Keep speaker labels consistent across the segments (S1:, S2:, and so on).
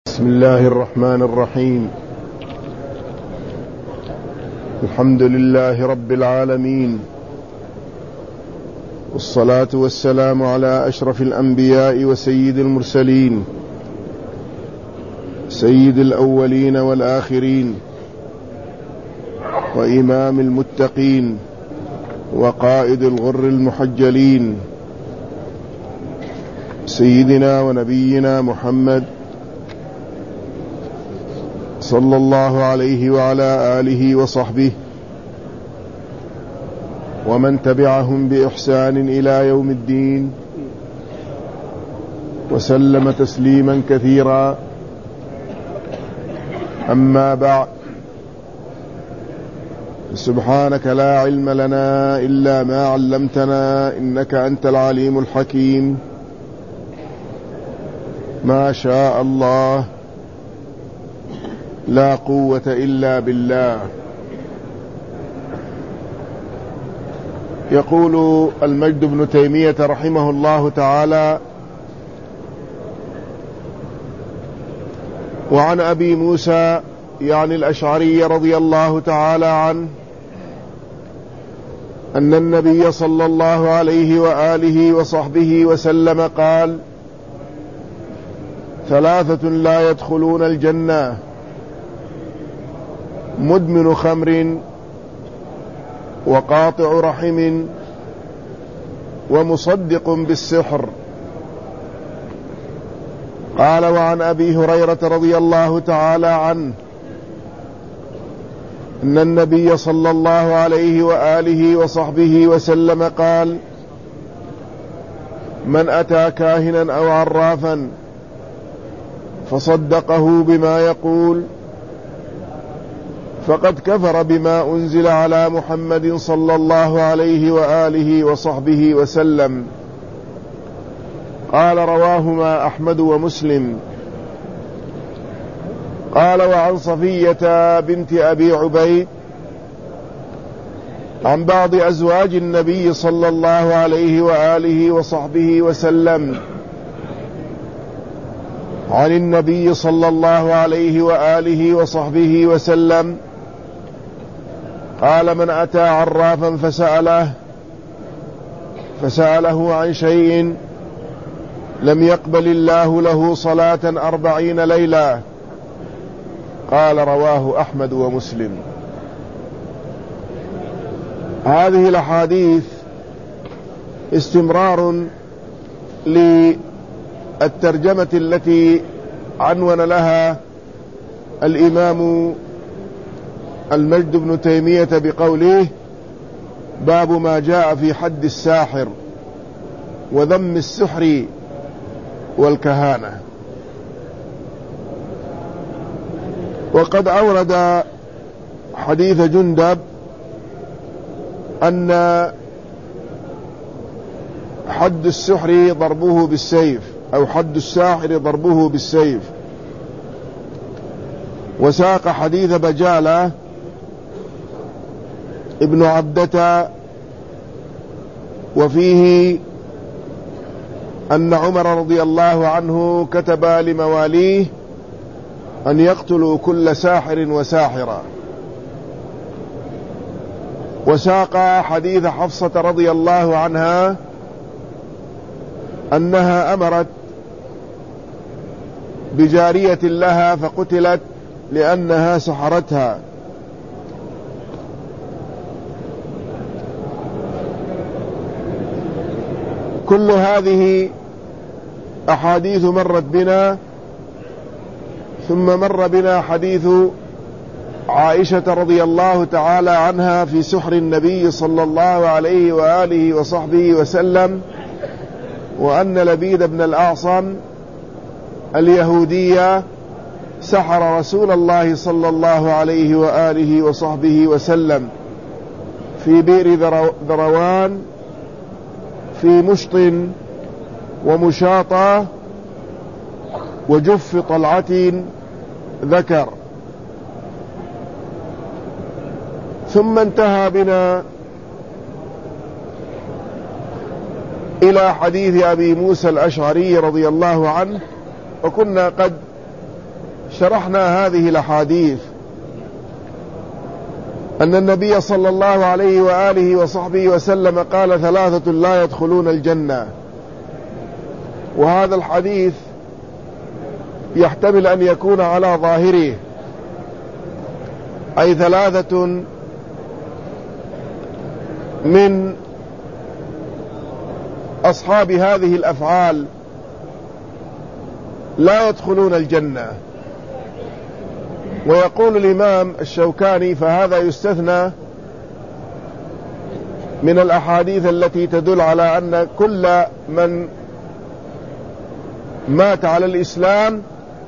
S1: بسم الله الرحمن الرحيم. الحمد لله رب العالمين، والصلاة والسلام على أشرف الأنبياء وسيد المرسلين، سيد الأولين والآخرين، وإمام المتقين، وقائد الغر المحجلين، سيدنا ونبينا محمد صلى الله عليه وعلى آله وصحبه ومن تبعهم بإحسان إلى يوم الدين، وسلم تسليما كثيرا. أما بعد، سبحانك لا علم لنا إلا ما علمتنا، إنك أنت العليم الحكيم. ما شاء الله، لا قوة إلا بالله. يقول المجد بن تيمية رحمه الله تعالى: وعن أبي موسى يعني الأشعري رضي الله تعالى عنه أن النبي صلى الله عليه وآله وصحبه وسلم قال: ثلاثة لا يدخلون الجنة: مدمن خمر، وقاطع رحم، ومصدق بالسحر. قال: وعن أبي هريرة رضي الله تعالى عنه أن النبي صلى الله عليه وآله وصحبه وسلم قال: من أتى كاهنا أو عرافا فصدقه بما يقول فقد كفر بما أنزل على محمد صلى الله عليه وآله وصحبه وسلم. قال: رواهما أحمد ومسلم. قال: وعن صفية بنت أبي عبيد عن بعض أزواج النبي صلى الله عليه وآله وصحبه وسلم عن النبي صلى الله عليه وآله وصحبه وسلم قال: من أتى عرافا فسأله عن شيء لم يقبل الله له صلاة 40 ليلة. قال: رواه أحمد ومسلم. هذه الأحاديث استمرار للترجمة التي عنون لها الإمام المجد بن تيمية بقوله: باب ما جاء في حد الساحر وذم السحر والكهانة. وقد أورد حديث جندب أن حد السحر ضربه بالسيف، أو حد الساحر ضربه بالسيف. وساق حديث بجالة ابن عبدة وفيه أن عمر رضي الله عنه كتب لمواليه أن يقتلوا كل ساحر وساحرة. وساق حديث حفصة رضي الله عنها أنها أمرت بجارية لها فقتلت لأنها سحرتها. كل هذه أحاديث مرت بنا، ثم مر بنا حديث عائشة رضي الله تعالى عنها في سحر النبي صلى الله عليه وآله وصحبه وسلم، وأن لبيد بن الأعصم اليهودية سحر رسول الله صلى الله عليه وآله وصحبه وسلم في بئر ذروان في مشط ومشاطة وجف طلعة ذكر. ثم انتهى بنا إلى حديث أبي موسى الأشعري رضي الله عنه، وكنا قد شرحنا هذه الأحاديث أن النبي صلى الله عليه وآله وصحبه وسلم قال 3 لا يدخلون الجنة، وهذا الحديث يحتمل أن يكون على ظاهره، أي 3 من أصحاب هذه الأفعال لا يدخلون الجنة. ويقول الإمام الشوكاني فهذا يستثنى من الأحاديث التي تدل على أن كل من مات على الإسلام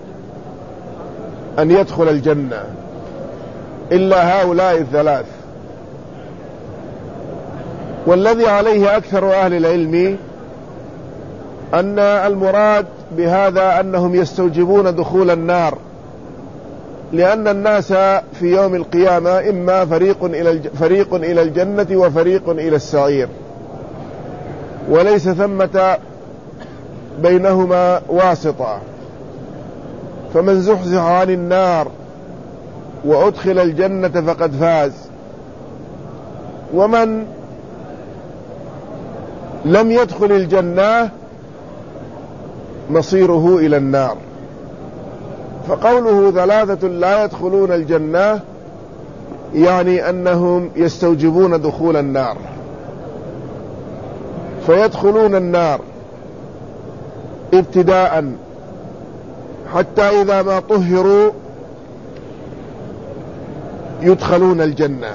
S1: أن يدخل الجنة إلا هؤلاء 3. والذي عليه أكثر أهل العلم أن المراد بهذا أنهم يستوجبون دخول النار، لأن الناس في يوم القيامة إما فريق إلى الجنة وفريق إلى السعير، وليس ثمة بينهما واسطة. فمن زحزح عن النار وأدخل الجنة فقد فاز، ومن لم يدخل الجنة مصيره إلى النار. فقوله 3 لا يدخلون الجنة يعني أنهم يستوجبون دخول النار، فيدخلون النار ابتداء حتى إذا ما طهروا يدخلون الجنة.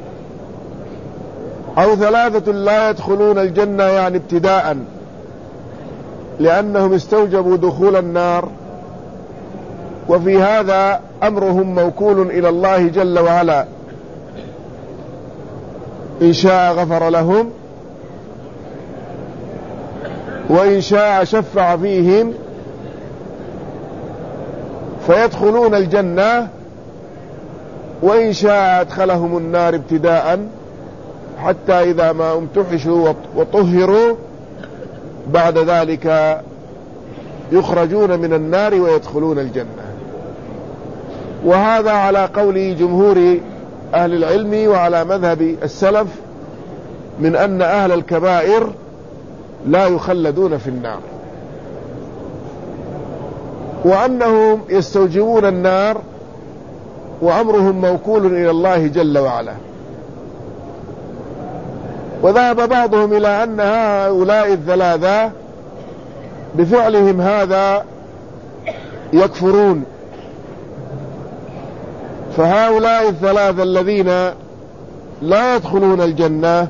S1: أو 3 لا يدخلون الجنة يعني ابتداء لأنهم استوجبوا دخول النار، وفي هذا أمرهم موكول إلى الله جل وعلا، إن شاء غفر لهم وإن شاء شفع فيهم فيدخلون الجنة، وإن شاء أدخلهم النار ابتداء حتى إذا ما امتحشوا وطهروا بعد ذلك يخرجون من النار ويدخلون الجنة. وهذا على قول جمهور أهل العلم وعلى مذهب السلف من أن أهل الكبائر لا يخلدون في النار، وأنهم يستوجبون النار وأمرهم موكول إلى الله جل وعلا. وذهب بعضهم إلى أن هؤلاء 3 بفعلهم هذا يكفرون، فهؤلاء 3 الذين لا يدخلون الجنة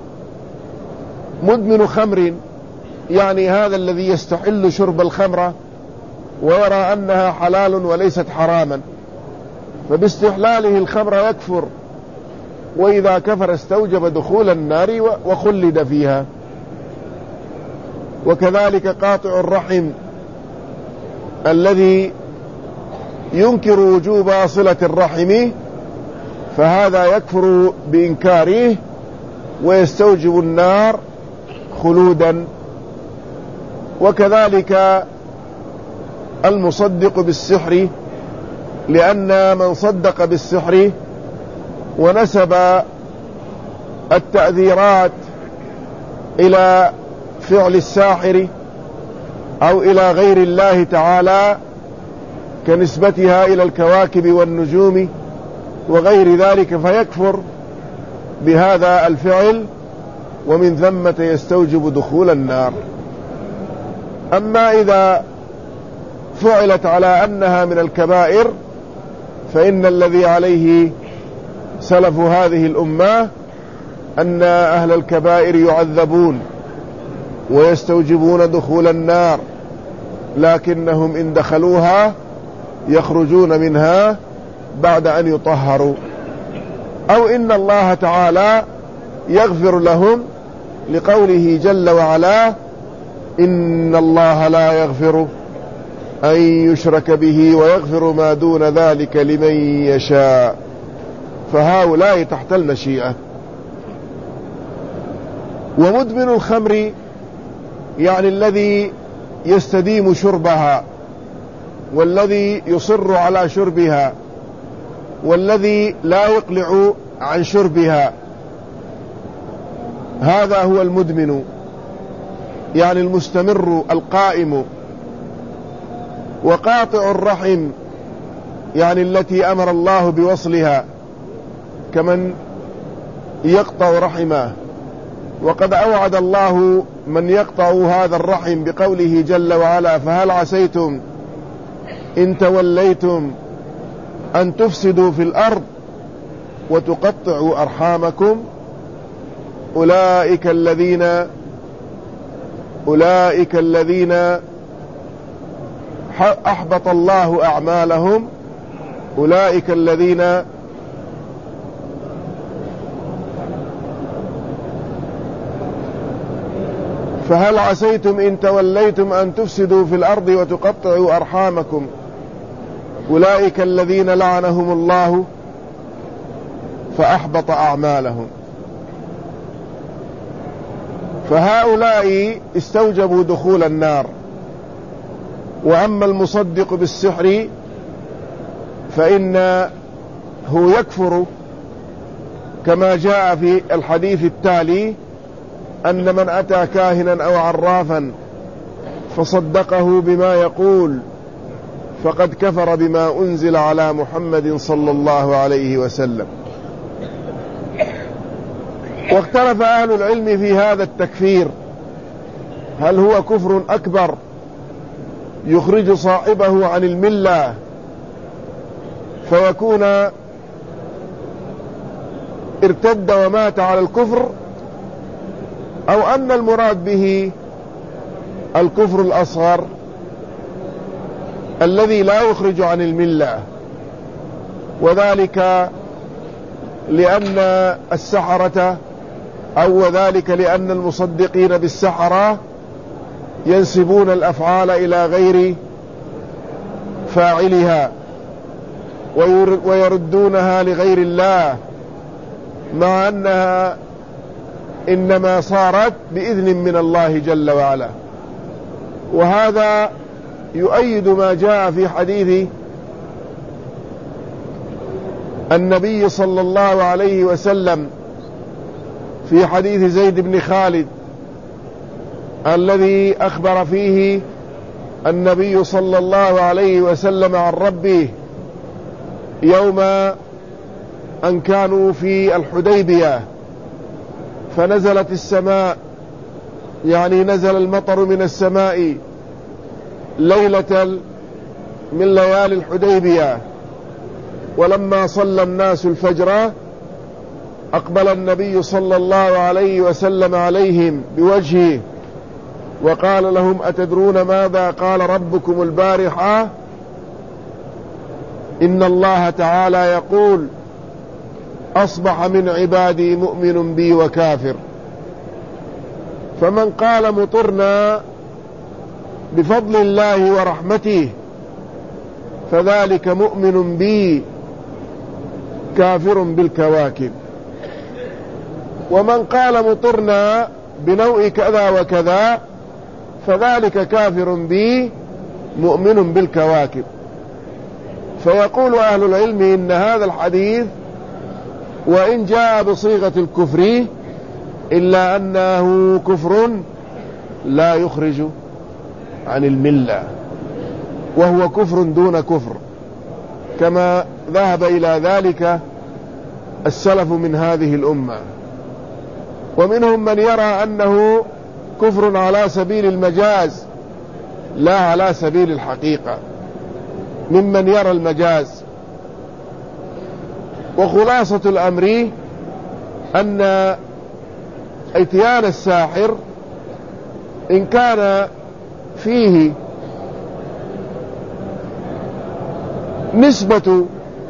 S1: مدمن خمر، يعني هذا الذي يستحل شرب الخمرة ويرى أنها حلال وليست حراما، فباستحلاله الخمر يكفر، وإذا كفر استوجب دخول النار وخلد فيها. وكذلك قاطع الرحم الذي ينكر وجوب صلة الرحم فهذا يكفر بإنكاره ويستوجب النار خلودا. وكذلك المصدق بالسحر، لأن من صدق بالسحر ونسب التأثيرات إلى فعل الساحر أو إلى غير الله تعالى كنسبتها إلى الكواكب والنجوم وغير ذلك فيكفر بهذا الفعل، ومن ثمة يستوجب دخول النار. أما إذا فعلت على أنها من الكبائر فإن الذي عليه سلف هذه الأمة أن أهل الكبائر يعذبون ويستوجبون دخول النار، لكنهم إن دخلوها يخرجون منها بعد أن يطهروا، أو إن الله تعالى يغفر لهم لقوله جل وعلا إن الله لا يغفر أن يشرك به ويغفر ما دون ذلك لمن يشاء، فهؤلاء تحت المشيئة. ومدمن الخمر يعني الذي يستديم شربها والذي يصر على شربها والذي لا يقلع عن شربها، هذا هو المدمن، يعني المستمر القائم. وقاطع الرحم يعني التي أمر الله بوصلها، كمن يقطع رحمه. وقد أوعد الله من يقطع هذا الرحم بقوله جل وعلا: فهل عسيتم إن توليتم أن تفسدوا في الأرض وتقطعوا أرحامكم أولئك الذين أحبط الله أعمالهم أولئك الذين فهل عسيتم إن توليتم أن تفسدوا في الأرض وتقطعوا أرحامكم أولئك الذين لعنهم الله فأحبط أعمالهم. فهؤلاء استوجبوا دخول النار. وأما المصدق بالسحر فإنه يكفر، كما جاء في الحديث التالي: أن من أتى كاهنا أو عرافا فصدقه بما يقول فقد كفر بما أنزل على محمد صلى الله عليه وسلم. واختلف أهل العلم في هذا التكفير، هل هو كفر أكبر يخرج صاحبه عن الملة فيكون ارتد ومات على الكفر، أو أن المراد به الكفر الأصغر الذي لا يخرج عن الملة، وذلك لأن السحرة وذلك لأن المصدقين بالسحرة ينسبون الأفعال إلى غير فاعلها ويردونها لغير الله، مع أنها إنما صارت بإذن من الله جل وعلا. وهذا يؤيد ما جاء في حديث النبي صلى الله عليه وسلم، في حديث زيد بن خالد الذي أخبر فيه النبي صلى الله عليه وسلم عن ربه يوم أن كانوا في الحديبية، فنزلت السماء، يعني نزل المطر من السماء ليلة من ليالي الحديبية. ولما صلى الناس الفجر أقبل النبي صلى الله عليه وسلم عليهم بوجهه وقال لهم: أتدرون ماذا قال ربكم البارحة؟ إن الله تعالى يقول: أصبح من عبادي مؤمن بي وكافر. فمن قال مطرنا بفضل الله ورحمته فذلك مؤمن بي كافر بالكواكب، ومن قال مطرنا بنوء كذا وكذا فذلك كافر بي مؤمن بالكواكب. فيقول أهل العلم إن هذا الحديث وإن جاء بصيغة الكفر إلا أنه كفر لا يخرج عن الملة، وهو كفر دون كفر، كما ذهب إلى ذلك السلف من هذه الأمة. ومنهم من يرى أنه كفر على سبيل المجاز لا على سبيل الحقيقة، ممن يرى المجاز. وخلاصة الأمر أن اتيان الساحر إن كان فيه نسبة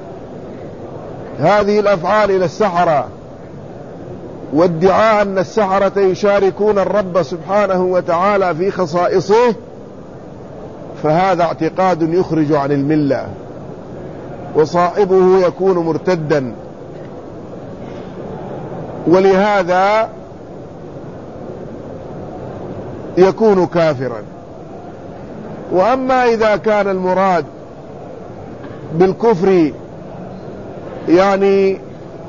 S1: هذه الأفعال إلى السحرة وادعاء أن السحرة يشاركون الرب سبحانه وتعالى في خصائصه، فهذا اعتقاد يخرج عن الملة، وصاحبه يكون مرتدا. ولهذا يكون كافرا. وأما إذا كان المراد بالكفر يعني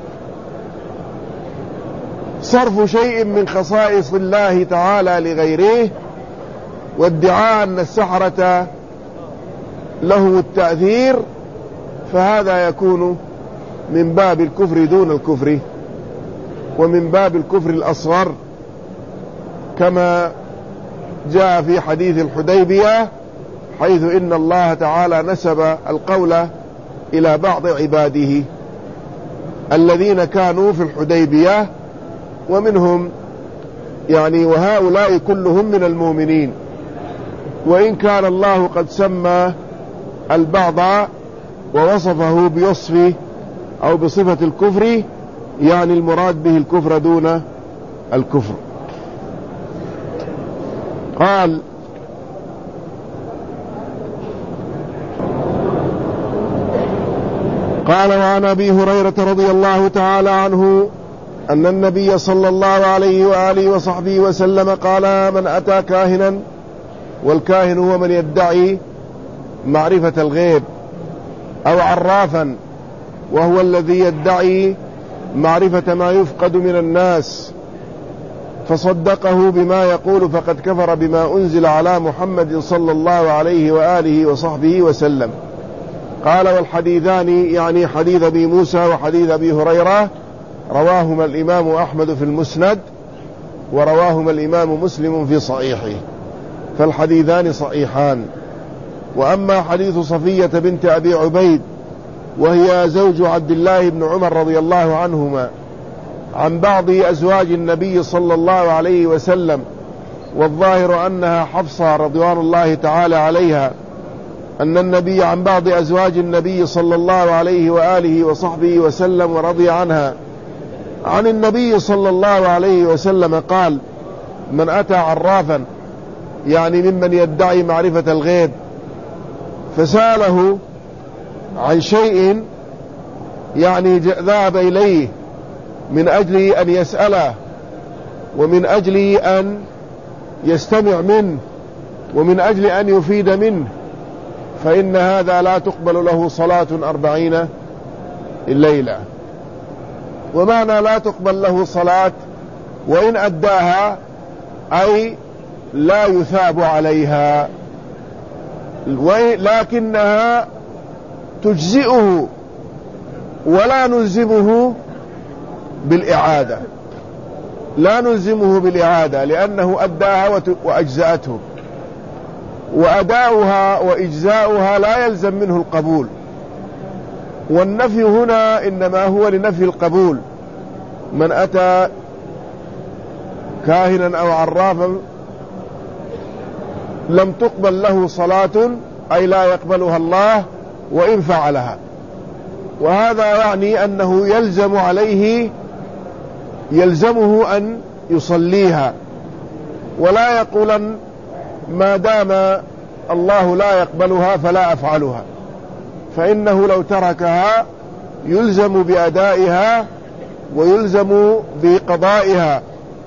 S1: صرف شيء من خصائص الله تعالى لغيره، وادعاء أن السحرة له التأثير، فهذا يكون من باب الكفر دون الكفر، ومن باب الكفر الأصغر، كما جاء في حديث الحديبية، حيث إن الله تعالى نسب القول إلى بعض عباده الذين كانوا في الحديبية، ومنهم يعني وهؤلاء كلهم من المؤمنين، وإن كان الله قد سمى البعض ووصفه بوصفه أو بصفة الكفر، يعني المراد به الكفر دون الكفر. قال: وعن أبي هريرة رضي الله تعالى عنه أن النبي صلى الله عليه وآله وصحبه وسلم قال: من أتى كاهنا، والكاهن هو من يدعي معرفة الغيب، أو عرافا، وهو الذي يدعي معرفة ما يفقد من الناس، فصدقه بما يقول فقد كفر بما أنزل على محمد صلى الله عليه وآله وصحبه وسلم. قال: والحديثان يعني حديث أبي موسى وحديث أبي هريرة رواهما الإمام أحمد في المسند، ورواهما الإمام مسلم في صحيحه، فالحديثان صحيحان. وأما حديث صفية بنت أبي عبيد، وهي زوج عبد الله بن عمر رضي الله عنهما، عن بعض أزواج النبي صلى الله عليه وسلم، والظاهر أنها حفصة رضوان الله تعالى عليها، أن النبي عن بعض أزواج النبي صلى الله عليه وآله وصحبه وسلم ورضي عنها، عن النبي صلى الله عليه وسلم قال: من أتى عرافا، يعني ممن يدعي معرفة الغيب، فسأله عن شيء، يعني ذهب إليه من أجل أن يسأله، ومن أجل أن يستمع منه، ومن أجل أن يفيد منه، فإن هذا لا تقبل له صلاة 40 الليلة. ومعنى لا تقبل له صلاة، وإن أداها أي لا يثاب عليها، لكنها تجزئه ولا نلزمه بالإعادة، لا نلزمه بالإعادة، لأنه أداها وأجزأته، وأداؤها وإجزاؤها لا يلزم منه القبول، والنفي هنا إنما هو لنفي القبول. من أتى كاهنا أو عرافا لم تقبل له صلاة، أي لا يقبلها الله وإن فعلها، وهذا يعني أنه يلزمه أن يصليها، ولا يقولن ما دام الله لا يقبلها فلا أفعلها، فإنه لو تركها يلزم بأدائها ويلزم بقضائها،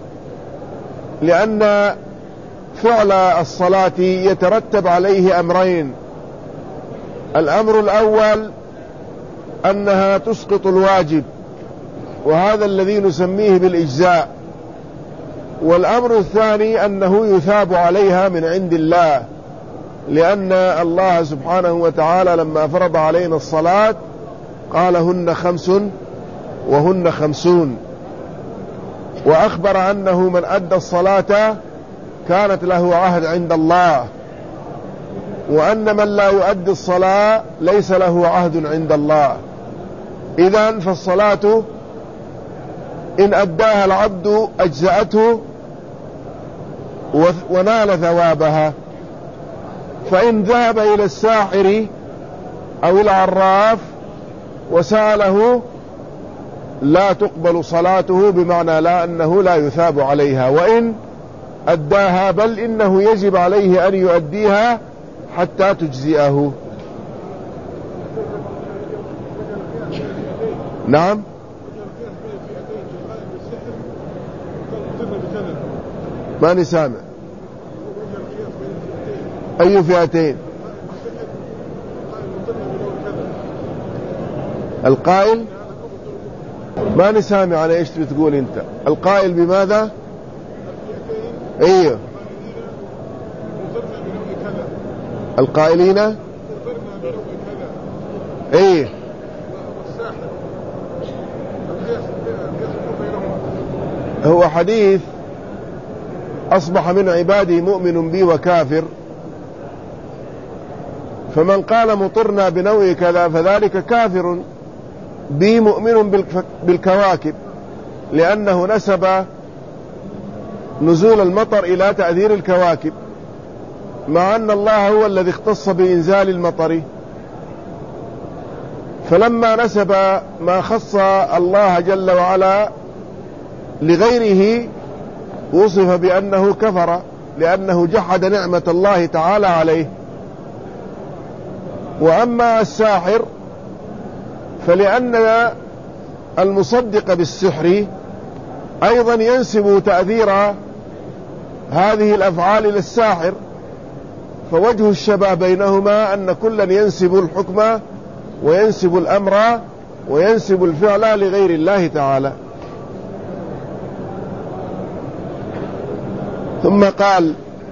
S1: لأن فعل الصلاة يترتب عليه أمرين: الأمر الأول أنها تسقط الواجب، وهذا الذي نسميه بالإجزاء، والأمر الثاني أنه يثاب عليها من عند الله، لأن الله سبحانه وتعالى لما فرض علينا الصلاة قال: هن 5 وهن 50، وأخبر أنه من أدى الصلاة كانت له عهد عند الله، وأن من لا يؤدي الصلاة ليس له عهد عند الله. إذن فالصلاة إن أداها العبد أجزأته ونال ثوابها، فإن ذهب إلى الساحر أو العراف وسأله لا تقبل صلاته، بمعنى لا أنه لا يثاب عليها وإن أداها، بل إنه يجب عليه أن يؤديها حتى تجزئه. نعم. ماني سامع. أي فئتين؟ القائل ما نسامع على ايش بتقول انت. القائل بماذا؟ ايوه القائلين ايه هو حديث أصبح من عبادي مؤمن بي وكافر، فمن قال مطرنا بنوع كذا فذلك كافر بي مؤمن بالكواكب، لأنه نسب نزول المطر إلى تأثير الكواكب، مع أن الله هو الذي اختص بإنزال المطر. فلما نسب ما خص الله جل وعلا لغيره وصف بأنه كفر، لأنه جحد نعمة الله تعالى عليه. وأما الساحر فلأن المصدق بالسحر أيضا ينسب تأثير هذه الأفعال للساحر، فوجه الشبه بينهما أن كلا ينسب الحكم وينسب الأمر وينسب الفعل لغير الله تعالى. ثم قال: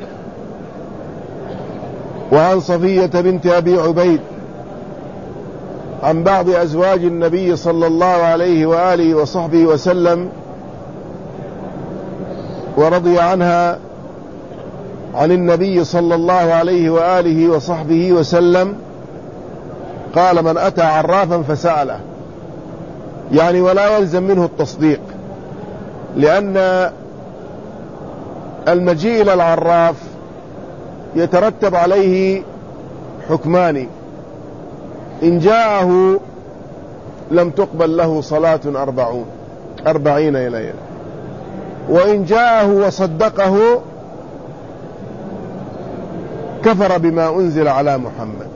S1: وعن صفية بنت أبي عبيد عن بعض أزواج النبي صلى الله عليه وآله وصحبه وسلم ورضي عنها عن النبي صلى الله عليه وآله وصحبه وسلم قال: من أتى عرافا فسأله، يعني ولا يلزم منه التصديق، لأن المجيء إلى العراف يترتب عليه حكمان: إن جاءه لم تقبل له صلاة 40 ليلة، وإن جاءه وصدقه كفر بما أنزل على محمد.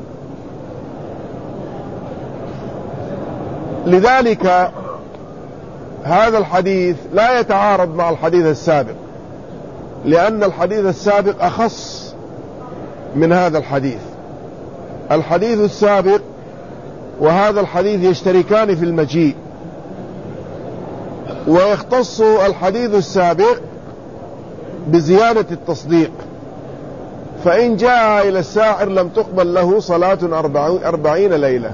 S1: لذلك هذا الحديث لا يتعارض مع الحديث السابق، لأن الحديث السابق أخص من هذا الحديث. الحديث السابق وهذا الحديث يشتركان في المجيء، ويختص الحديث السابق بزيادة التصديق، فإن جاء إلى الساحر لم تقبل له صلاة 40 ليلة،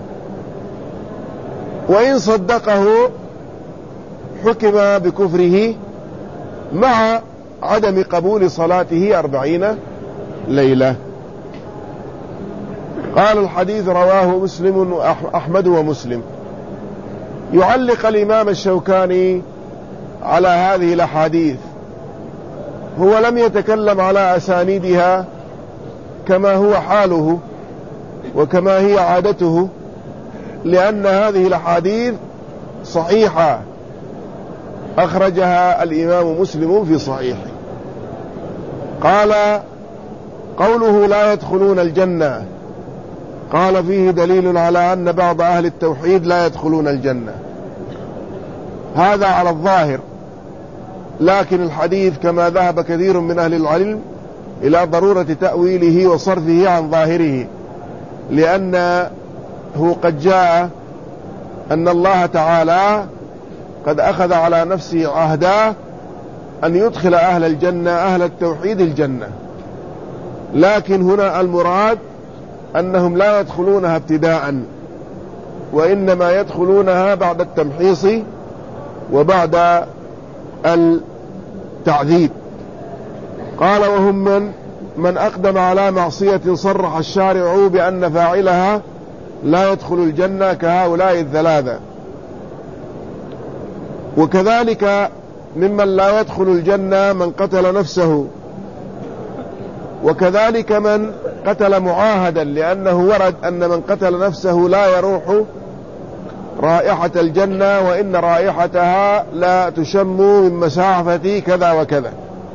S1: وإن صدقه حكم بكفره مع عدم قبول صلاته 40 ليلة. قال: الحديث رواه مسلم وأحمد ومسلم. يعلق الإمام الشوكاني على هذه الأحاديث، هو لم يتكلم على أسانيدها كما هو حاله وكما هي عادته، لأن هذه الأحاديث صحيحة أخرجها الإمام مسلم في صحيحه. قال: قوله لا يدخلون الجنة، قال: فيه دليل على أن بعض أهل التوحيد لا يدخلون الجنة، هذا على الظاهر، لكن الحديث كما ذهب كثير من أهل العلم إلى ضرورة تأويله وصرفه عن ظاهره، لأنه قد جاء أن الله تعالى قد أخذ على نفسه عهدا أن يدخل أهل الجنة أهل التوحيد الجنة، لكن هنا المراد أنهم لا يدخلونها ابتداء، وإنما يدخلونها بعد التمحيص وبعد التعذيب. قال: وهم من أقدم على معصية صرح الشارع بأن فاعلها لا يدخل الجنة كهؤلاء الثلاثة، وكذلك ممن لا يدخل الجنة من قتل نفسه، وكذلك من قتل معاهدا، لأنه ورد أن من قتل نفسه لا يروح رائحة الجنة، وإن رائحتها لا تشم من مسافة كذا وكذا.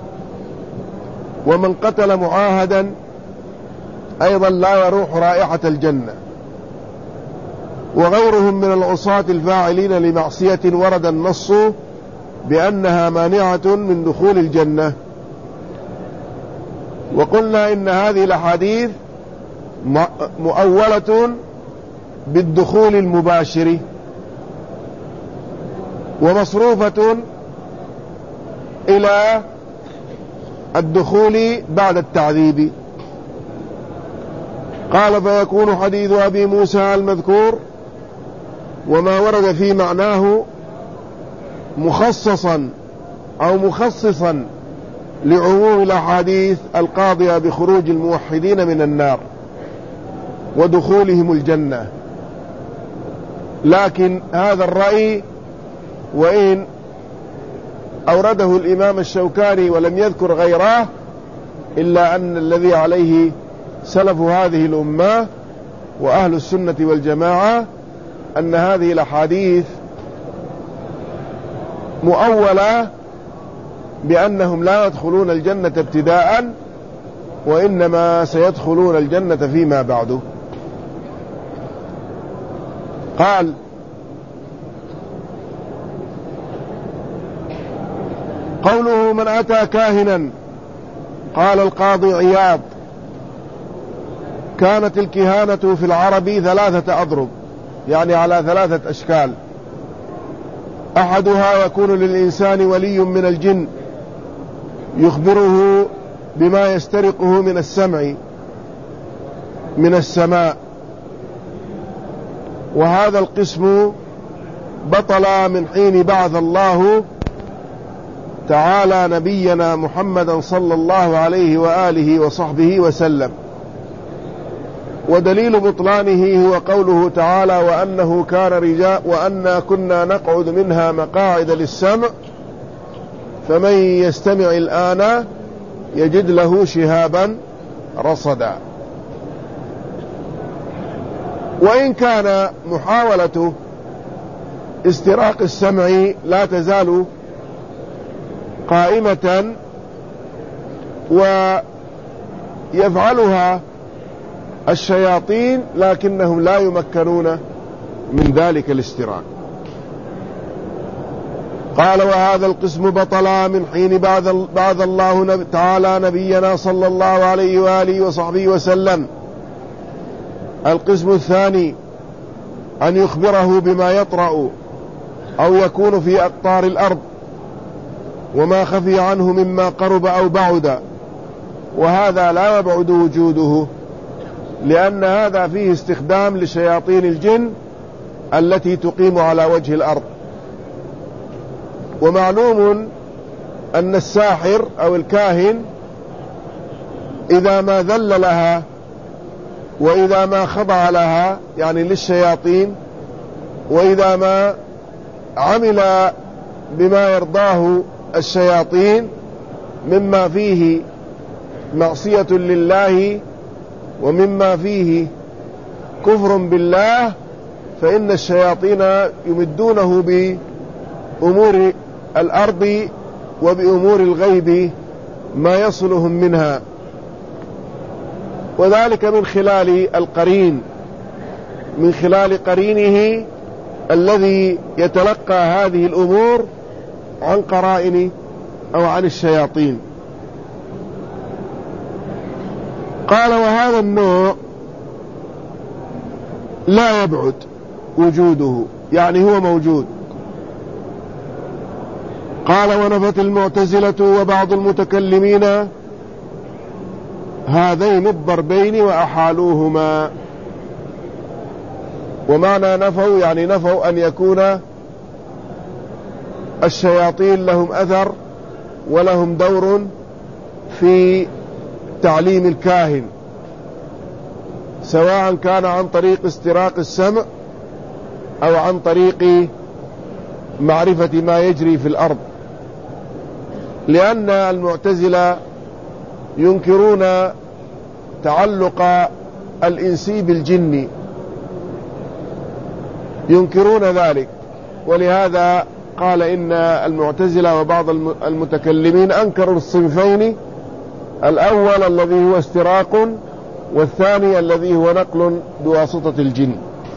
S1: ومن قتل معاهدا أيضا لا يروح رائحة الجنة. وغيرهم من العصاة الفاعلين لمعصية ورد النص بأنها مانعة من دخول الجنة. وقلنا إن هذه الأحاديث مؤولة بالدخول المباشر ومصروفة إلى الدخول بعد التعذيب. قال فيكون حديث أبي موسى المذكور وما ورد في معناه مخصصا أو مخصصا لعموم الأحاديث القاضية بخروج الموحدين من النار ودخولهم الجنة. لكن هذا الرأي وإن أورده الإمام الشوكاني ولم يذكر غيره، إلا أن الذي عليه سلف هذه الأمة وأهل السنة والجماعة أن هذه الأحاديث مؤولة بأنهم لا يدخلون الجنة ابتداء، وإنما سيدخلون الجنة فيما بعده. قال قوله من أتى كاهنا، قال القاضي عياض كانت الكهانة في العرب 3 أضرب، يعني على 3 أشكال. أحدها يكون للإنسان ولي من الجن يخبره بما يسترقه من السمع من السماء، وهذا القسم بطل من حين بعث الله تعالى نبينا محمدا صلى الله عليه وآله وصحبه وسلم. ودليل بطلانه هو قوله تعالى وأنه كان رجال وأنا كنا نقعد منها مقاعد للسمع فمن يستمع الآن يجد له شهابا رصدا. وإن كان محاولة استراق السمع لا تزال قائمة ويفعلها الشياطين، لكنهم لا يمكنون من ذلك الاستراق. قال وهذا القسم بطل من حين بعث الله تعالى نبينا صلى الله عليه وآله وصحبه وسلم. القسم الثاني أن يخبره بما يطرأ أو يكون في أقطار الأرض وما خفي عنه مما قرب أو بعد، وهذا لا يبعد وجوده، لأن هذا فيه استخدام لشياطين الجن التي تقيم على وجه الأرض. ومعلوم أن الساحر أو الكاهن إذا ما ذل لها وإذا ما خضع لها، يعني للشياطين، وإذا ما عمل بما يرضاه الشياطين مما فيه معصية لله ومما فيه كفر بالله، فإن الشياطين يمدونه بأمور الأرض وبأمور الغيب ما يصلهم منها، وذلك من خلال القرين، من خلال قرينه الذي يتلقى هذه الأمور عن قرائن أو عن الشياطين. قال وهذا النوع لا يبعد وجوده، يعني هو موجود. قال ونفت المعتزلة وبعض المتكلمين هذين الضربين وأحالوهما. ومعنى نفوا يعني نفوا أن يكون الشياطين لهم أثر ولهم دور في تعليم الكاهن، سواء كان عن طريق استراق السمع أو عن طريق معرفة ما يجري في الأرض، لأن المعتزلة ينكرون تعلق الإنسي بالجن، ينكرون ذلك. ولهذا قال إن المعتزلة وبعض المتكلمين أنكروا الصنفين، الأول الذي هو استراق، والثاني الذي هو نقل بواسطة الجن.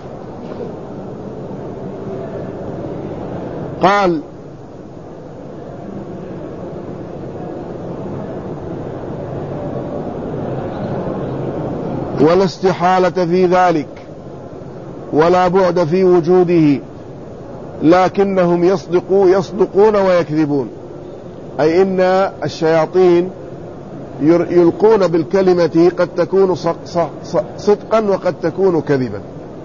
S1: قال ولا استحالة في ذلك ولا بعد في وجوده، لكنهم يصدقون ويكذبون، أي إن الشياطين يلقون بالكلمة قد تكون صدقا وقد تكون كذبا.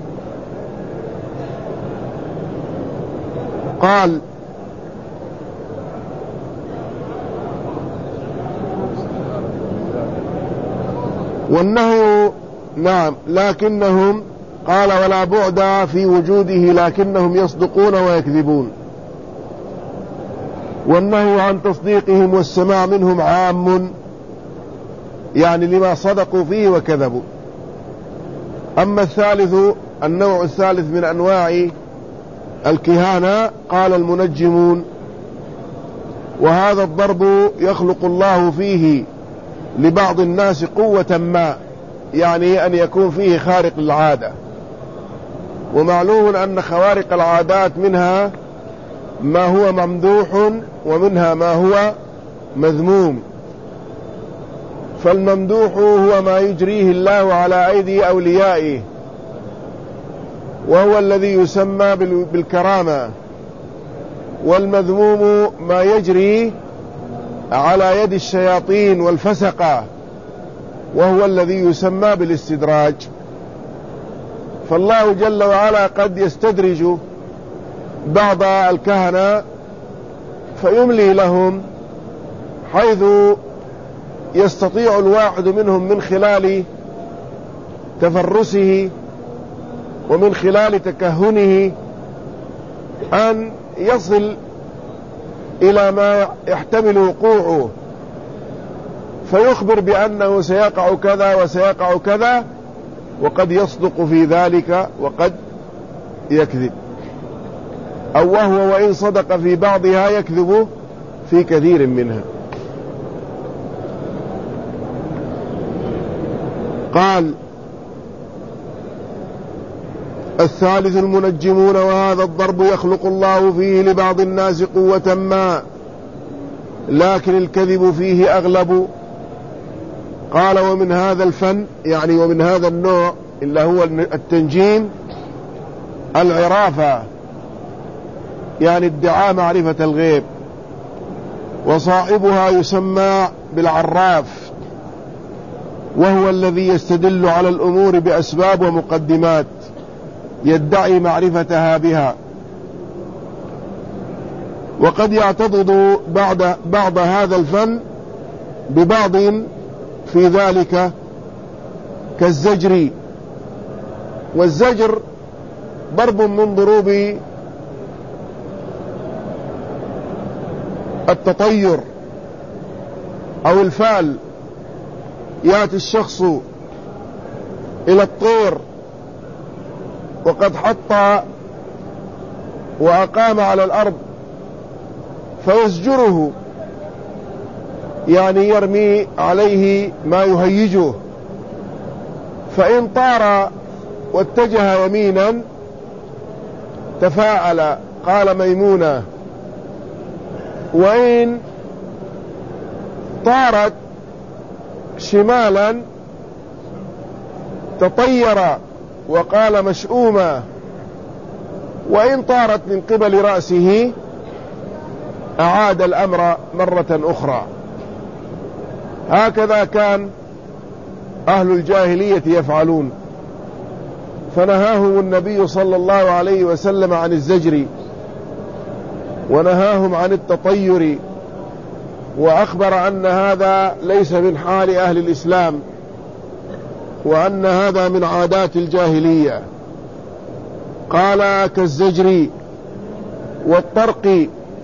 S1: قال: والنهي نعم لكنهم قال ولا بعد في وجوده لكنهم يصدقون ويكذبون. والنهي عن تصديقهم والسماع منهم عام، يعني لما صدقوا فيه وكذبوا. أما النوع الثالث من أنواع الكهانة قال المنجمون: وهذا الضرب يخلق الله فيه لبعض الناس قوة ما، يعني أن يكون فيه خارق للعادة. ومعلوم أن خوارق العادات منها ما هو ممدوح ومنها ما هو مذموم. فالممدوح هو ما يجريه الله على أيدي أوليائه، وهو الذي يسمى بالكرامة. والمذموم ما يجري على يد الشياطين والفسقة، وهو الذي يسمى بالاستدراج. فالله جل وعلا قد يستدرج بعض الكهنة فيملي لهم، حيث يستطيع الواحد منهم من خلال تفرسه ومن خلال تكهنه أن يصل إلى ما يحتمل وقوعه، فيخبر بأنه سيقع كذا وسيقع كذا، وقد يصدق في ذلك وقد يكذب، أو وهو وإن صدق في بعضها يكذب في كثير منها. قال: الثالث المنجمون، وهذا الضرب يخلق الله فيه لبعض الناس قوة ما، لكن الكذب فيه أغلب. قال: ومن هذا الفن، يعني ومن هذا النوع اللي هو التنجيم، العرافة، يعني ادعاء معرفة الغيب، وصاحبها يسمى بالعراف، وهو الذي يستدل على الأمور بأسباب ومقدمات يدعي معرفتها بها. وقد يعتضد بعض هذا الفن ببعض في ذلك، كالزجر. والزجر ضرب من ضروب التطير أو الفال. يأتي الشخص إلى الطير وقد حط وأقام على الأرض فيزجره، يعني يرمي عليه ما يهيجه، فإن طار واتجه يمينا تفاعل، قال ميمونة، وإن طارت شمالا تطير وقال مشؤومة، وإن طارت من قبل رأسه أعاد الأمر مرة أخرى. هكذا كان أهل الجاهلية يفعلون، فنهاهم النبي صلى الله عليه وسلم عن الزجر، ونهاهم عن التطير، وأخبر أن هذا ليس من حال أهل الإسلام، وأن هذا من عادات الجاهلية. قال: كالزجر والطرق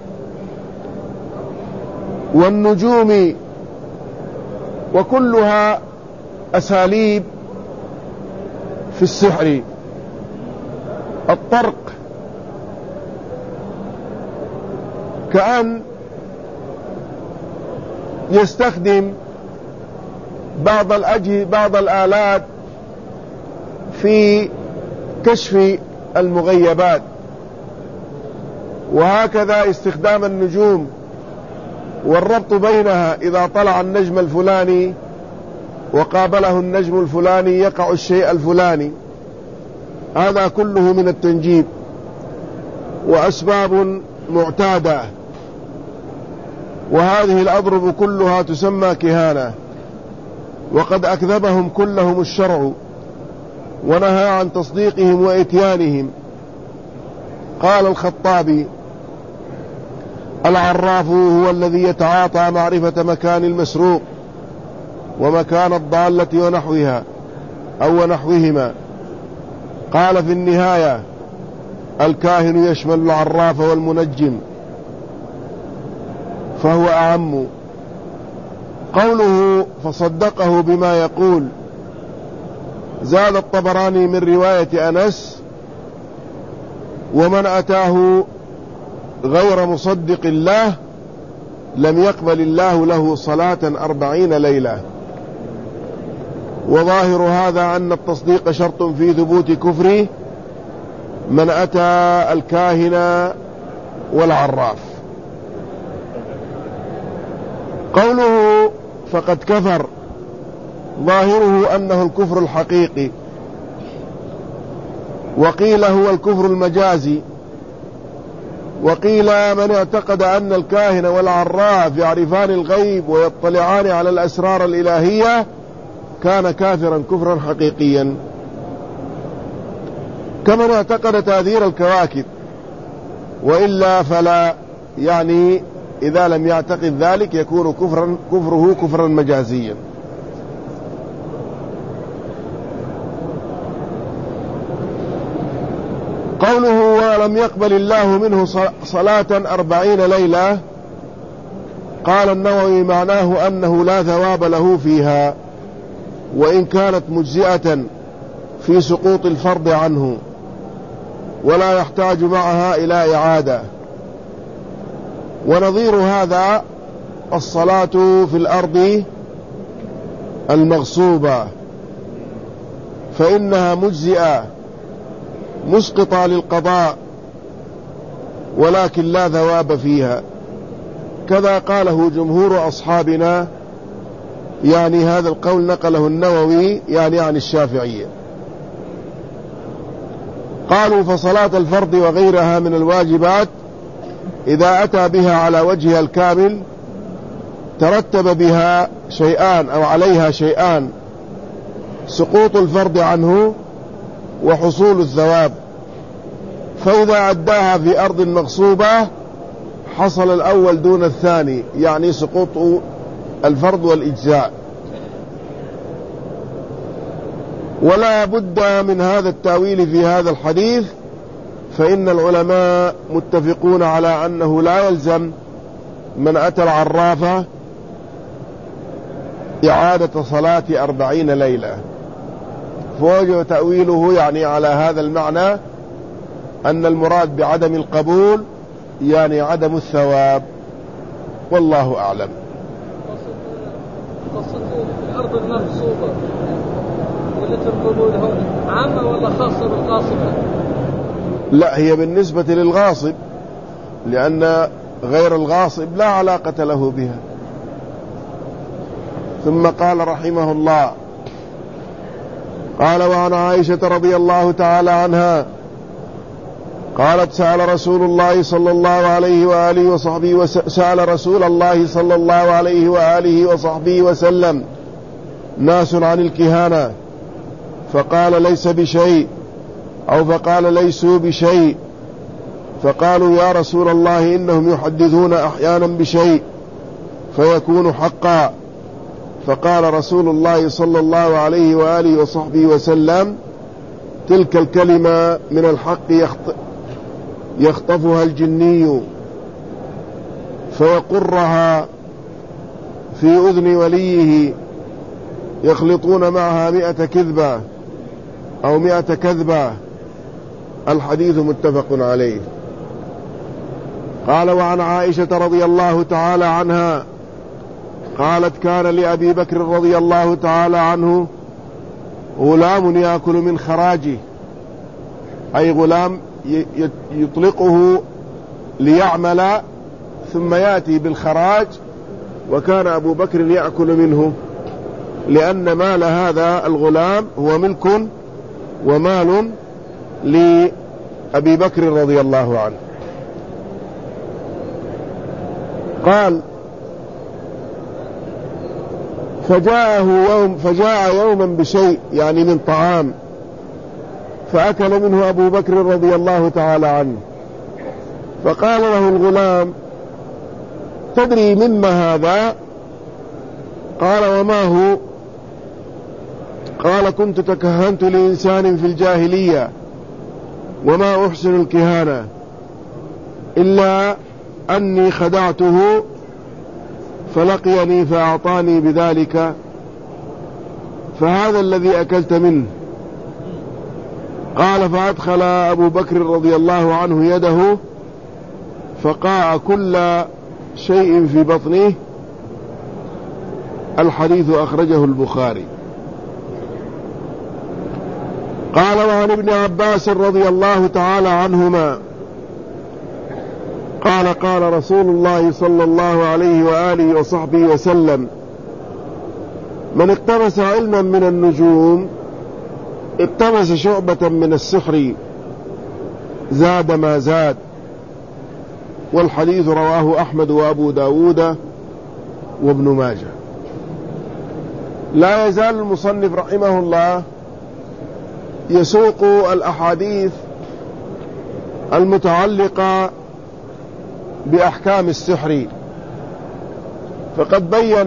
S1: والنجوم، وكلها أساليب في السحر. الطرق كأن يستخدم بعض الآلات في كشف المغيبات، وهكذا استخدام النجوم والربط بينها. إذا طلع النجم الفلاني وقابله النجم الفلاني يقع الشيء الفلاني. هذا كله من التنجيب وأسباب معتادة، وهذه الأضرب كلها تسمى كهانة، وقد أكذبهم كلهم الشرع ونهى عن تصديقهم وإتيانهم. قال الخطابي: العراف هو الذي يتعاطى معرفة مكان المسروق ومكان الضالة ونحوها أو ونحوهما. قال في النهاية: الكاهن يشمل العراف والمنجم فهو أعم. قوله فصدقه بما يقول، زاد الطبراني من رواية أنس: ومن أتاه غير مصدق الله لم يقبل الله له صلاة 40 ليلة. وظاهر هذا أن التصديق شرط في ثبوت كفره من أتى الكاهن والعراف. قوله فقد كفر ظاهره أنه الكفر الحقيقي، وقيل هو الكفر المجازي، وقيل من اعتقد أن الكاهن والعراف يعرفان الغيب ويطلعان على الأسرار الإلهية كان كافرا كفرا حقيقيا، كمن اعتقد تأثير الكواكب، وإلا فلا، يعني إذا لم يعتقد ذلك يكون كفره كفرا مجازيا. قوله ولم يقبل الله منه صلاة 40 ليلة، قال النووي معناه أنه لا ثواب له فيها، وإن كانت مجزئة في سقوط الفرض عنه، ولا يحتاج معها إلى إعادة. ونظير هذا الصلاة في الأرض المغصوبة، فإنها مجزئة مسقطة للقضاء ولكن لا ثواب فيها، كذا قاله جمهور أصحابنا. يعني هذا القول نقله النووي يعني عن الشافعية. قالوا فصلاة الفرض وغيرها من الواجبات إذا أتى بها على وجهها الكامل ترتب بها شيئان أو عليها شيئان: سقوط الفرض عنه وحصول الثواب. فإذا أداها في أرض مغصوبة حصل الأول دون الثاني، يعني سقوط الفرض والإجزاء. ولا بد من هذا التأويل في هذا الحديث، فإن العلماء متفقون على أنه لا يلزم من أتى العرافة إعادة صلاة 40 ليلة. فوجه تأويله يعني على هذا المعنى أن المراد بعدم القبول يعني عدم الثواب، والله أعلم.
S2: قصة الأرض المغصوبة والتي تنقلونها عامة ولا خاصة بالغاصبة؟
S1: لا، هي بالنسبة للغاصب، لأن غير الغاصب لا علاقة له بها. ثم قال رحمه الله: قال وعن عائشة رضي الله تعالى عنها قالت سأل رسول الله صلى الله عليه وآله وصحبه سأل رسول الله صلى الله عليه وآله وصحبه وسلم ناس عن الكهانة فقال ليس بشيء، أو فقال ليسوا بشيء، فقالوا يا رسول الله إنهم يحدثون أحيانا بشيء فيكون حقا. فقال رسول الله صلى الله عليه وآله وصحبه وسلم: تلك الكلمة من الحق يخطفها الجني فيقرها في أذن وليه، يخلطون معها 100 كذبة أو 100 كذبة. الحديث متفق عليه. قال وعن عائشة رضي الله تعالى عنها قالت كان لأبي بكر رضي الله تعالى عنه غلام يأكل من خراجه، أي غلام يطلقه ليعمل ثم يأتي بالخراج، وكان أبو بكر يأكل منه. لأن مال هذا الغلام هو ملك ومال لأبي بكر رضي الله عنه. قال: فجاء يوما بشيء يعني من طعام، فأكل منه أبو بكر رضي الله تعالى عنه، فقال له الغلام: تدري مما هذا؟ قال: وما هو؟ قال: كنت تكهنت لإنسان في الجاهلية وما أحسن الكهانة إلا أني خدعته فلقيني فأعطاني بذلك، فهذا الذي أكلت منه. قال: فأدخل أبو بكر رضي الله عنه يده فقاع كل شيء في بطنه. الحديث أخرجه البخاري. قال: وعن ابن عباس رضي الله تعالى عنهما قال: قال رسول الله صلى الله عليه وآله وصحبه وسلم: من اقتبس علما من النجوم اقتبس شعبة من السحر زاد ما زاد. والحديث رواه أحمد وأبو داود وابن ماجه. لا يزال المصنف رحمه الله يسوق الأحاديث المتعلقة بأحكام السحر، فقد بين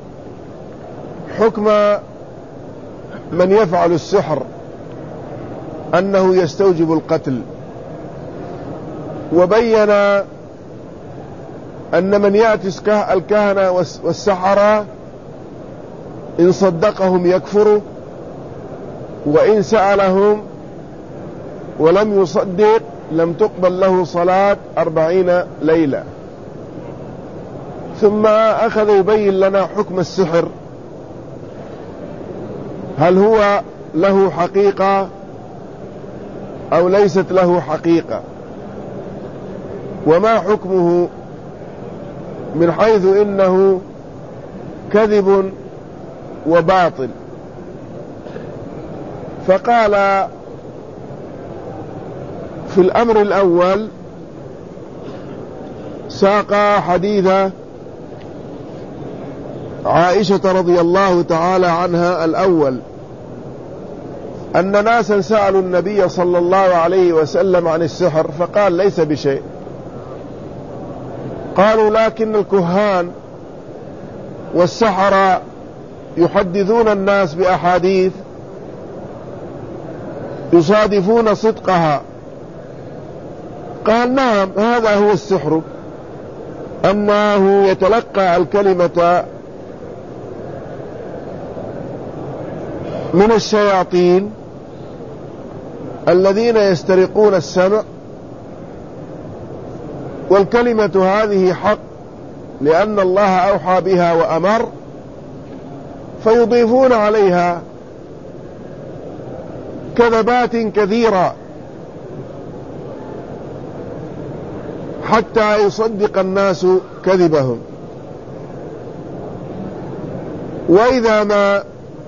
S1: حكم من يفعل السحر أنه يستوجب القتل، وبين أن من يأتي الكهنة والسحرة إن صدقهم يكفر، وإن سألهم ولم يصدق لم تقبل له صلاة 40 ليلة. ثم أخذ يبين لنا حكم السحر، هل هو له حقيقة أو ليست له حقيقة، وما حكمه من حيث إنه كذب وباطل. فقال في الأمر الأول ساق حديث عائشة رضي الله تعالى عنها الأول، أن ناسا سألوا النبي صلى الله عليه وسلم عن السحر فقال: ليس بشيء. قالوا: لكن الكهان والسحرة يحدثون الناس بأحاديث يصادفون صدقها. قال: نعم، هذا هو السحر، أنه يتلقى الكلمة من الشياطين الذين يسترقون السمع، والكلمة هذه حق لأن الله أوحى بها وأمر، فيضيفون عليها كذبات كثيرة حتى يصدق الناس كذبهم. وإذا ما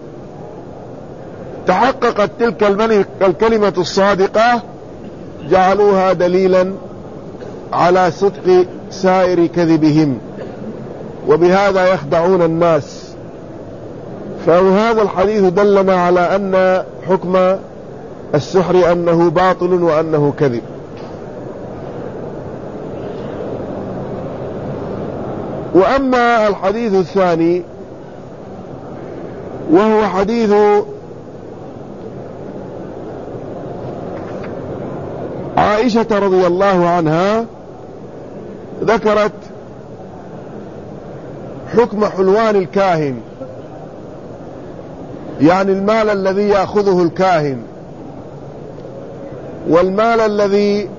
S1: تحققت تلك الكلمة الصادقة جعلوها دليلا على صدق سائر كذبهم، وبهذا يخدعون الناس. فهذا الحديث دلنا على أن حكم السحر أنه باطل وأنه كذب. وأما الحديث الثاني وهو حديث عائشة رضي الله عنها، ذكرت حكم حلوان الكاهن، يعني المال الذي يأخذه الكاهن والمال الذي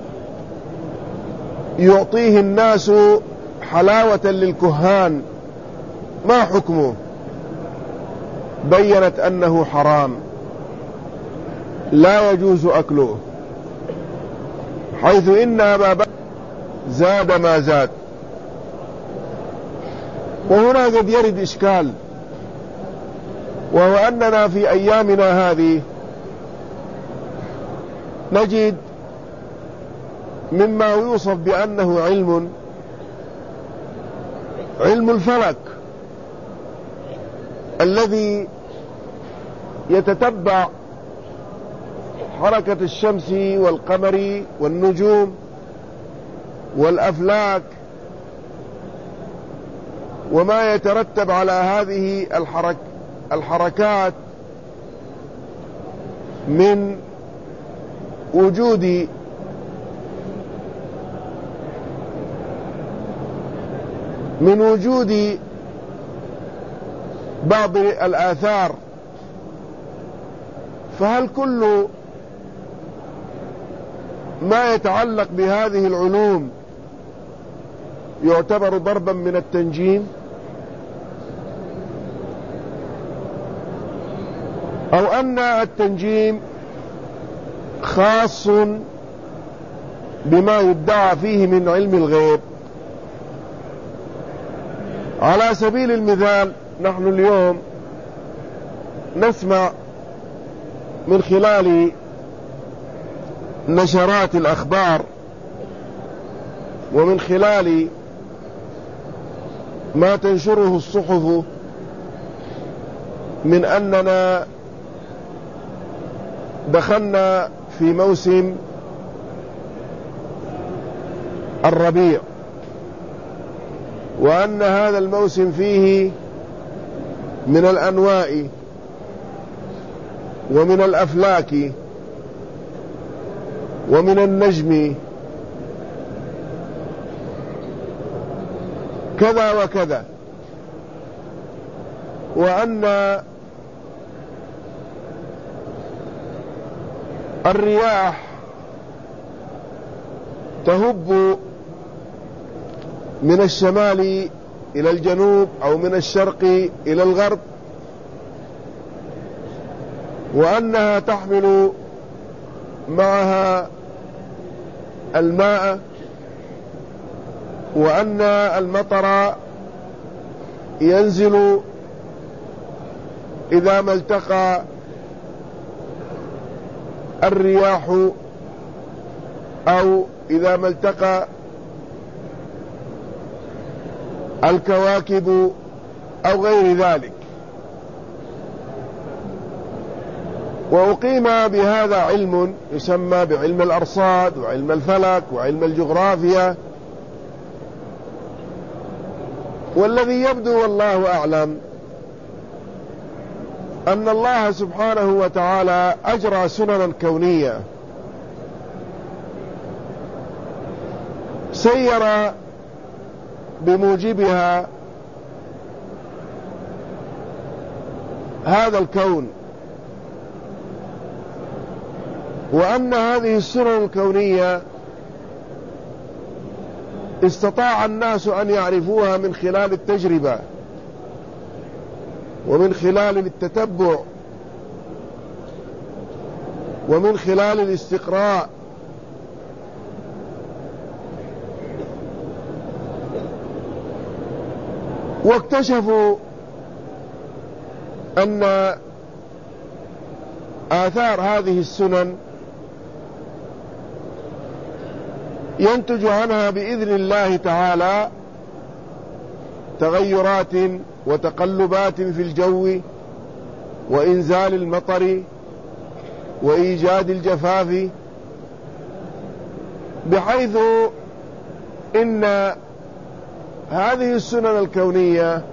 S1: يعطيه الناس حلاوة للكهان، ما حكمه؟ بينت أنه حرام لا يجوز أكله، حيث إن أبا بكر زاد ما زاد. وهنا قد يرد إشكال، وهو أننا في أيامنا هذه نجد مما يوصف بأنه علم الفلك الذي يتتبع حركة الشمس والقمر والنجوم والأفلاك وما يترتب على هذه الحركات من وجود بعض الآثار. فهل كل ما يتعلق بهذه العلوم يعتبر ضربا من التنجيم، أو أن التنجيم خاص بما يدعى فيه من علم الغيب؟ على سبيل المثال، نحن اليوم نسمع من خلال نشرات الأخبار ومن خلال ما تنشره الصحف من أننا دخلنا في موسم الربيع، وأن هذا الموسم فيه من الأنواء ومن الأفلاك ومن النجم كذا وكذا، وأن الرياح تهب من الشمال إلى الجنوب أو من الشرق إلى الغرب، وأنها تحمل معها الماء، وأن المطر ينزل إذا ما التقى الرياح أو إذا ما التقى الكواكب أو غير ذلك. وأقيم بهذا علم يسمى بعلم الأرصاد وعلم الفلك وعلم الجغرافيا، والذي يبدو والله أعلم أن الله سبحانه وتعالى أجرى سننا كونية سير بموجبها هذا الكون، وأن هذه السنن الكونية استطاع الناس أن يعرفوها من خلال التجربة ومن خلال التتبع ومن خلال الاستقراء، واكتشفوا أن آثار هذه السنن ينتج عنها بإذن الله تعالى تغيرات وتقلبات في الجو وإنزال المطر وإيجاد الجفاف، بحيث إن هذه السنن الكونية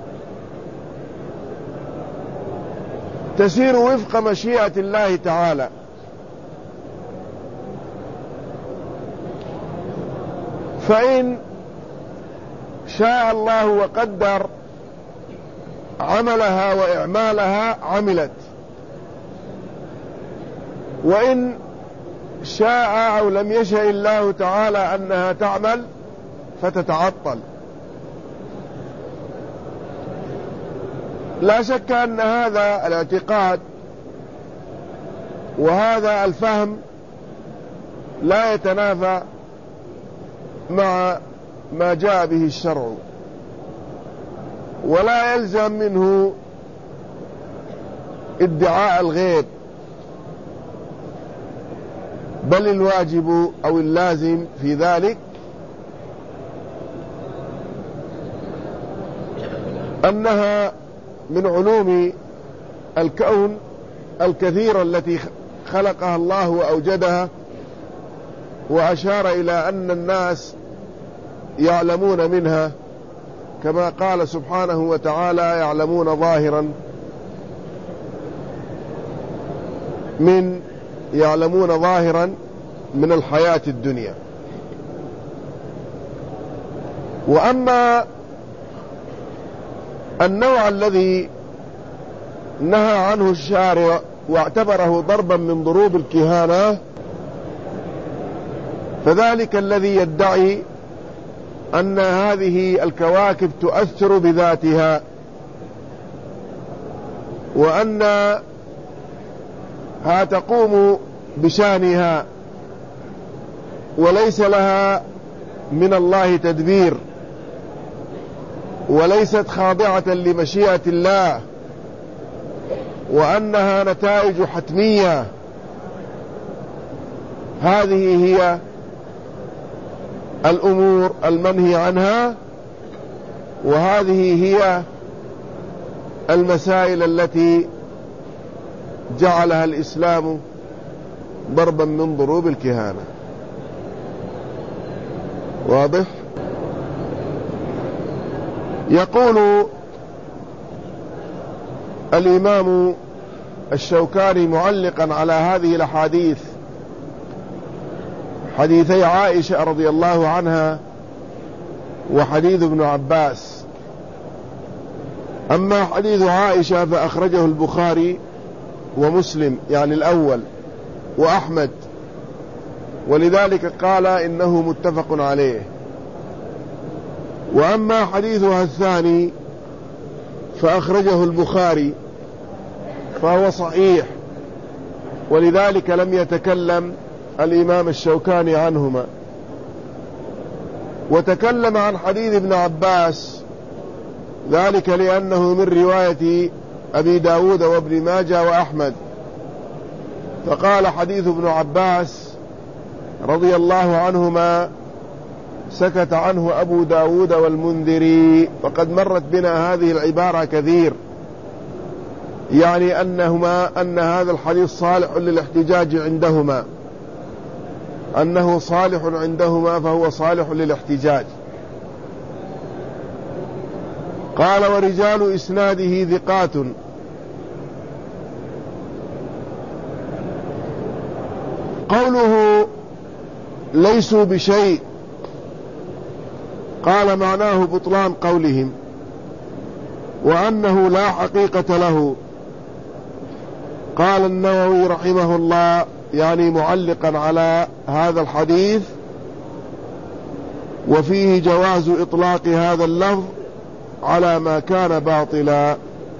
S1: تسير وفق مشيئة الله تعالى. فإن شاء الله وقدر عملها وإعمالها عملت، وإن شاء أو لم يشاء الله تعالى أنها تعمل فتتعطل. لا شك أن هذا الاعتقاد وهذا الفهم لا يتنافى مع ما جاء به الشرع، ولا يلزم منه ادعاء الغيب، بل الواجب أو اللازم في ذلك أنها من علوم الكون الكثيرة التي خلقها الله وأوجدها، وأشار إلى أن الناس يعلمون منها، كما قال سبحانه وتعالى: يعلمون ظاهرا من الحياة الدنيا. وأما النوع الذي نهى عنه الشارع واعتبره ضربا من ضروب الكهانة، فذلك الذي يدعي أن هذه الكواكب تؤثر بذاتها، وأنها تقوم بشانها وليس لها من الله تدبير، وليست خاضعة لمشيئة الله، وأنها نتائج حتمية. هذه هي الأمور المنهي عنها، وهذه هي المسائل التي جعلها الإسلام ضربا من ضروب الكهانة. واضح؟ يقول الإمام الشوكاني معلقا على هذه الأحاديث، حديثي عائشة رضي الله عنها وحديث ابن عباس: أما حديث عائشة فأخرجه البخاري ومسلم، يعني الأول، وأحمد، ولذلك قال إنه متفق عليه. وأما حديثها الثاني فأخرجه البخاري فهو صحيح، ولذلك لم يتكلم الإمام الشوكاني عنهما. وتكلم عن حديث ابن عباس، ذلك لأنه من رواية أبي داود وابن ماجه وأحمد، فقال: حديث ابن عباس رضي الله عنهما سكت عنه أبو داود والمنذري. فقد مرت بنا هذه العبارة كثير، يعني أن هذا الحديث صالح للاحتجاج عندهما، أنه صالح عندهما فهو صالح للاحتجاج. قال: ورجال إسناده ثقات. قوله ليسوا بشيء، قال: معناه بطلان قولهم، وأنه لا حقيقة له. قال النووي رحمه الله، يعني معلقا على هذا الحديث: وفيه جواز إطلاق هذا اللفظ على ما كان باطلا،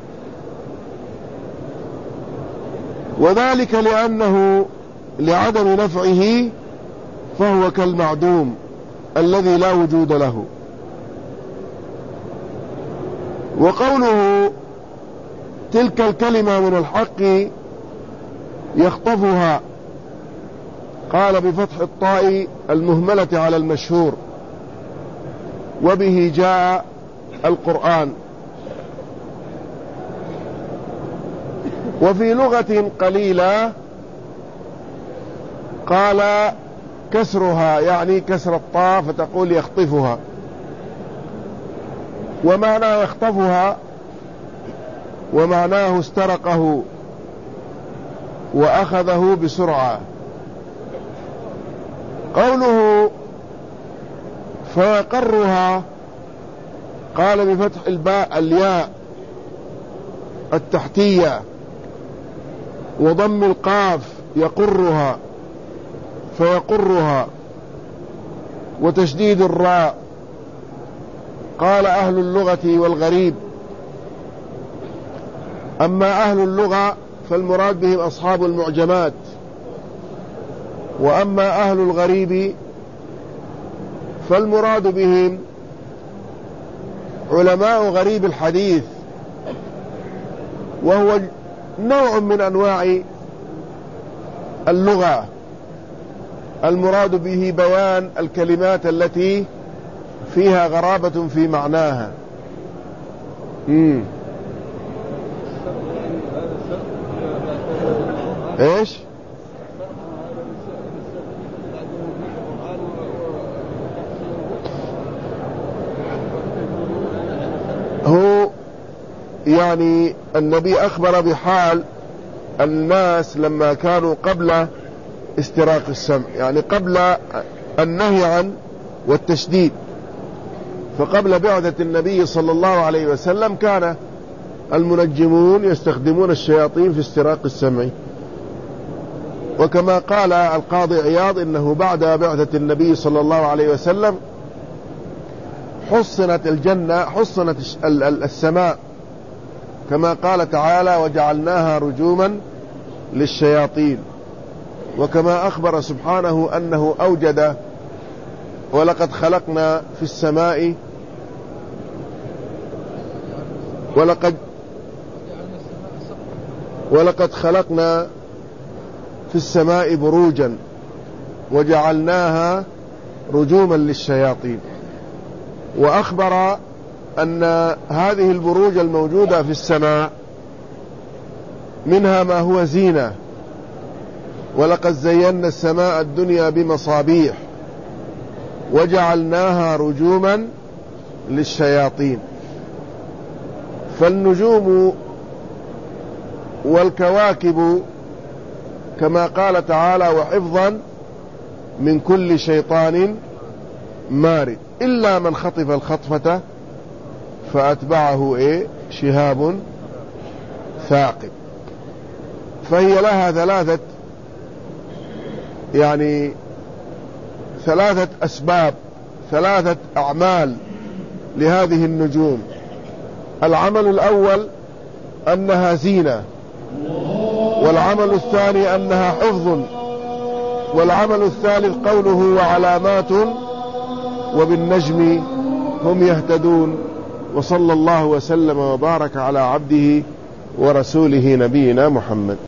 S1: وذلك لأنه لعدم نفعه فهو كالمعدوم الذي لا وجود له. وقوله تلك الكلمة من الحق يخطفها، قال بفتح الطاء المهملة على المشهور، وبه جاء القرآن. وفي لغة قليلة قال كسرها، يعني كسر الطاء فتقول يخطفها. ومعنى يخطفها ومعناه استرقه وأخذه بسرعة. قوله فيقرها، قال بفتح الباء الياء التحتية وضم القاف يقرها فيقرها وتشديد الراء. قال أهل اللغة والغريب. أما أهل اللغة فالمراد بهم أصحاب المعجمات، وأما أهل الغريب فالمراد بهم علماء غريب الحديث، وهو نوع من أنواع اللغة المراد به بيان الكلمات التي فيها غرابة في معناها. ايش؟ هو يعني النبي أخبر بحال الناس لما كانوا قبل استراق السمع، يعني قبل النهي عن والتشديد. فقبل بعثة النبي صلى الله عليه وسلم كان المنجمون يستخدمون الشياطين في استراق السمع. وكما قال القاضي عياض إنه بعد بعثة النبي صلى الله عليه وسلم حصنت الجنة، حصنت السماء، كما قال تعالى وجعلناها رجوما للشياطين. وكما أخبر سبحانه أنه أوجد ولقد خلقنا في السماء ولقد خلقنا في السماء بروجا وجعلناها رجوما للشياطين. وأخبر أن هذه البروج الموجودة في السماء منها ما هو زينة، ولقد زينا السماء الدنيا بمصابيح وجعلناها رجوما للشياطين. فالنجوم والكواكب كما قال تعالى وحفظا من كل شيطان مارد، إلا من خطف الخطفة فأتبعه شهاب ثاقب. فهي لها ثلاثة أسباب، ثلاثة أعمال لهذه النجوم. العمل الأول أنها زينة، والعمل الثاني أنها حفظ، والعمل الثالث قوله وعلامات وبالنجم هم يهتدون. وصلى الله وسلم وبارك على عبده ورسوله نبينا محمد.